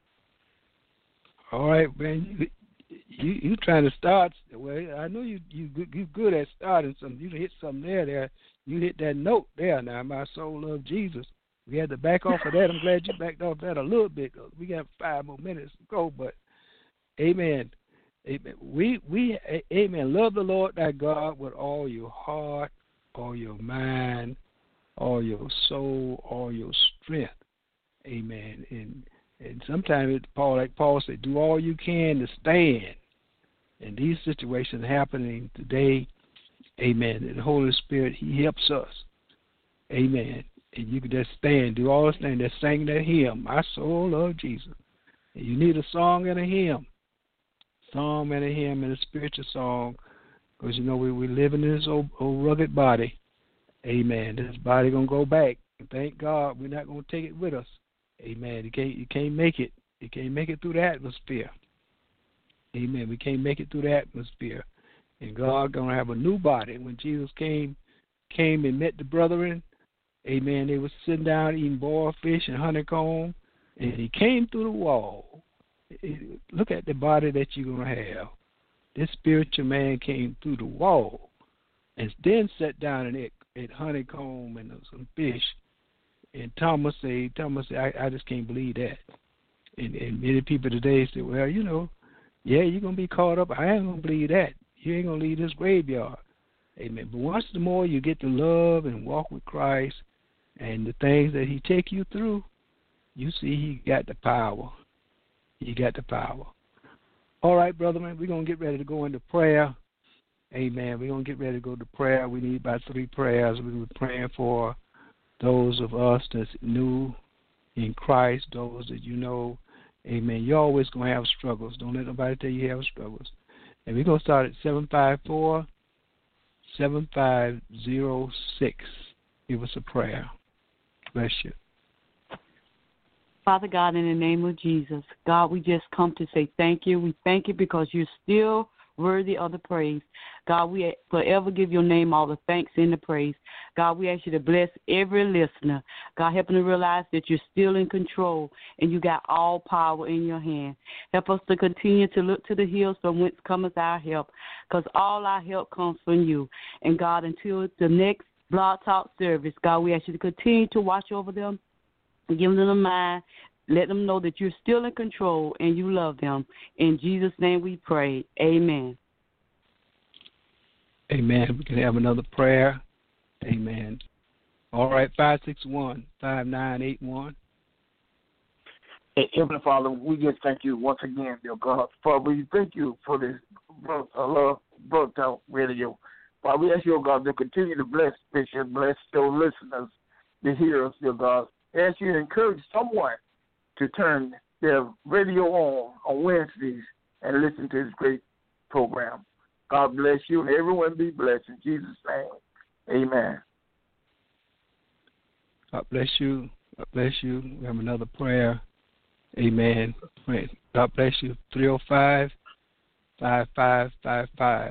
All right, man. You you, you trying to start? Well, I know you you you good at starting something. You hit something there. There, you hit that note there. Now, my soul loves Jesus. We had to back off of that. I'm glad you backed off that a little bit. We got five more minutes to go, but amen. Amen. We we amen. Love the Lord thy God with all your heart, all your mind, all your soul, all your strength. Amen. And And sometimes, it, Paul, like Paul said, do all you can to stand. And these situations happening today, amen. And the Holy Spirit, He helps us. Amen. And you can just stand, do all the things, just sing that hymn, my soul loves Jesus. And you need a song and a hymn. Song and a hymn and a spiritual song. Because, you know, we, we live in this old, old rugged body. Amen. This body going to go back. And thank God we're not going to take it with us. Amen. You can't you can't make it. You can't make it through the atmosphere. Amen. We can't make it through the atmosphere. And God gonna have a new body. When Jesus came came and met the brethren, amen, they were sitting down eating boiled fish and honeycomb. and he came through the wall. It, look at the body that you're going to have. This spiritual man came through the wall and then sat down and ate, ate honeycomb and some fish. And Thomas said, Thomas said, I, I just can't believe that. And, and many people today say, well, you know, yeah, you're going to be caught up. I ain't going to believe that. You ain't going to leave this graveyard. Amen. But once the more you get to love and walk with Christ and the things that he take you through, you see he got the power. He got the power. All right, brother, man, we're going to get ready to go into prayer. Amen. We're going to get ready to go to prayer. We need about three prayers. We were praying for those of us that's new in Christ, those that you know. Amen. You're always going to have struggles. Don't let nobody tell you you have struggles. And we're going to start at seven five four, seven five zero six. Give us a prayer. Bless you. Father God, in the name of Jesus, God, we just come to say thank you. We thank you because you're still worthy of the praise. God, we forever give your name all the thanks and the praise. God, we ask you to bless every listener. God, help them to realize that you're still in control and you got all power in your hand. Help us to continue to look to the hills from whence cometh our help, because all our help comes from you. And God, until the next Blog Talk service, God, we ask you to continue to watch over them, give them a mind, let them know that you're still in control and you love them. In Jesus' name we pray. Amen. Amen. We can have another prayer. Amen. All right, five six one, five nine eight one. Hey, Heavenly Father, we just thank you once again, dear God. Father, we thank you for this Love Blog Talk Radio. Father, we ask you, oh God, to continue to bless Bishop, bless your listeners, the hearers, dear God. I ask you to encourage someone to turn their radio on on Wednesdays and listen to this great program. God bless you and everyone be blessed in Jesus' name. Amen. God bless you. God bless you. We have another prayer. Amen. God bless you. three oh five, five five five five.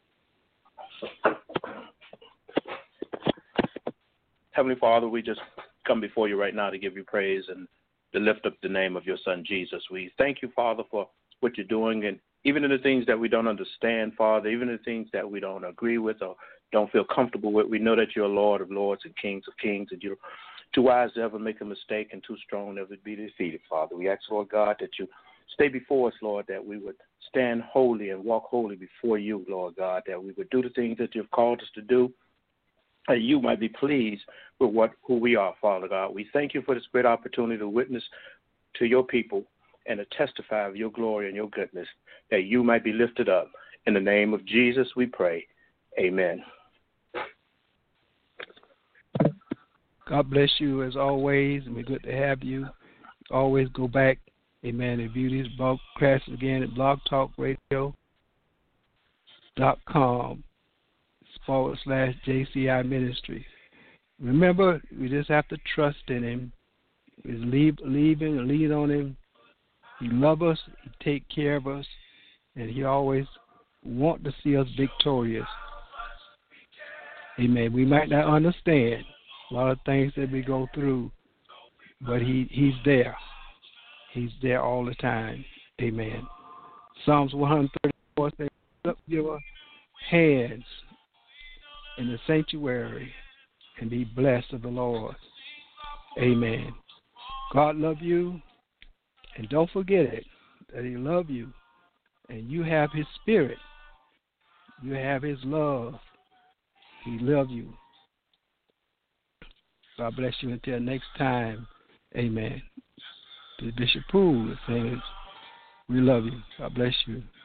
Heavenly Father, we just come before you right now to give you praise and to lift up the name of your son, Jesus. We thank you, Father, for what you're doing, and even in the things that we don't understand, Father, even in the things that we don't agree with or don't feel comfortable with, we know that you're Lord of lords and Kings of kings, and you're too wise to ever make a mistake and too strong never to be defeated, Father. We ask, Lord God, that you stay before us, Lord, that we would stand holy and walk holy before you, Lord God, that we would do the things that you've called us to do, that you might be pleased with what who we are, Father God. We thank you for this great opportunity to witness to your people and to testify of your glory and your goodness, that you might be lifted up. In the name of Jesus, we pray. Amen. God bless you as always, and we're good to have you. Always go back, amen, and view these broadcasts again at blog talk radio dot com forward slash J C I Ministries. Remember, we just have to trust in him. We leave, leave him and lean on him. He loves us, he take care of us, and he always want to see us victorious. Amen. We might not understand a lot of things that we go through, but he, he's there. He's there all the time. Amen. Psalms one thirty-four says, lift up your hands in the sanctuary and be blessed of the Lord. Amen. God love you, and don't forget it, that he love you, and you have his spirit. You have his love. He love you. God bless you until next time. Amen. To Bishop Poole says, we love you. God bless you.